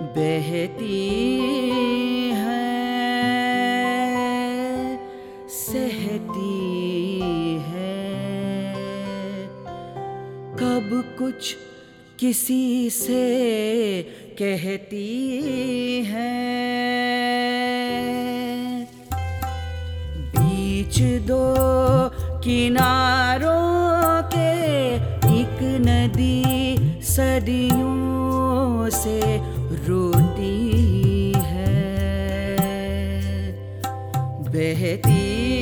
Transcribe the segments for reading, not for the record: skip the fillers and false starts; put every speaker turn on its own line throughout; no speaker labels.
बहती है, सहती है, कब कुछ किसी से कहती है। बीच दो किनारों के एक नदी सदियों से रोती है, बहती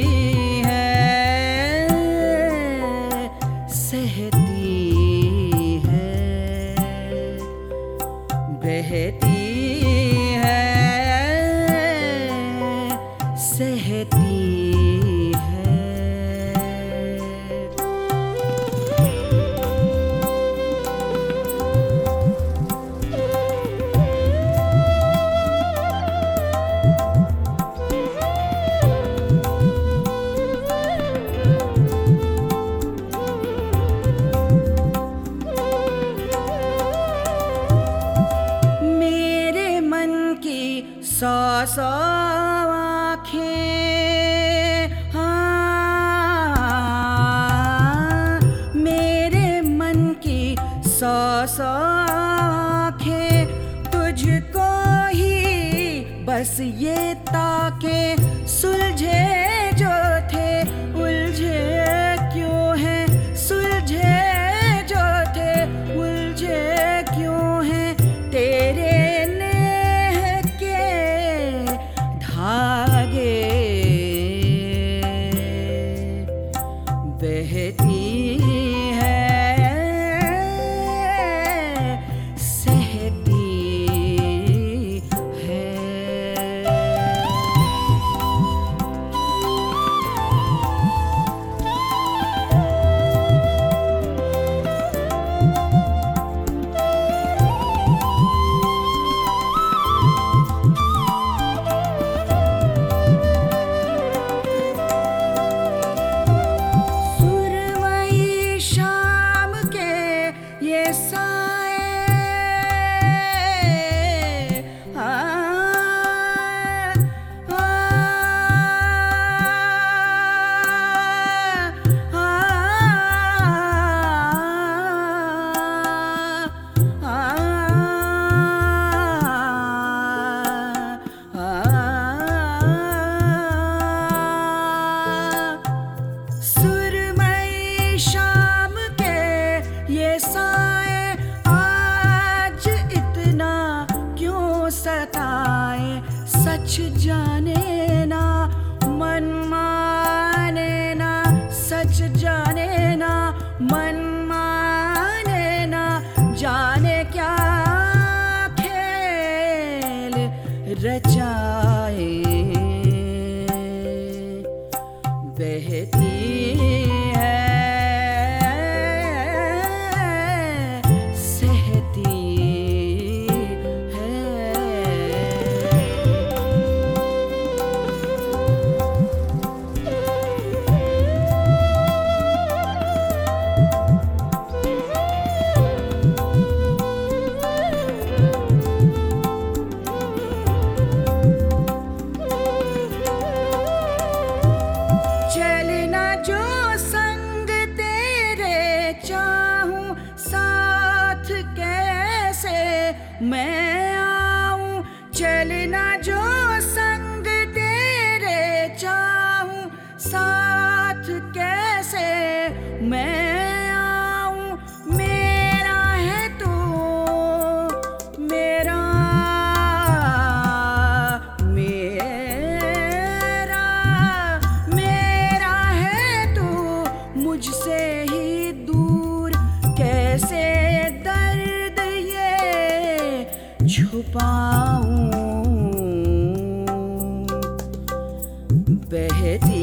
है, सहती है, बहती है, सहती है। सौ आँखें, हाँ, मेरे मन की सौ आँखें तुझको ही बस ये ताके, सुलझे जो थे उलझे क्यों हैं, सुलझे जो थे उलझे क्यों हैं, तेरे बहती है, सहती है। सच जाने ना मन माने ना, सच जाने ना मन माने ना, जाने क्या खेल रचाए, बहती है, सहती मैं आऊं, चलना जो संग तेरे चाहूं, साथ कैसे मैं आऊं, मेरा है तू, मेरा मेरा मेरा है तू, मुझसे ही दूर कैसे छुपाऊं, बहती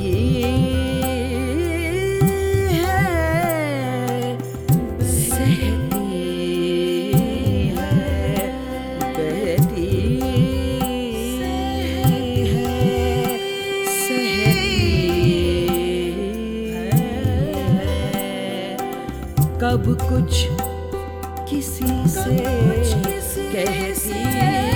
है, सहती है, बहती है, सहती है, कब कुछ किसी से कहती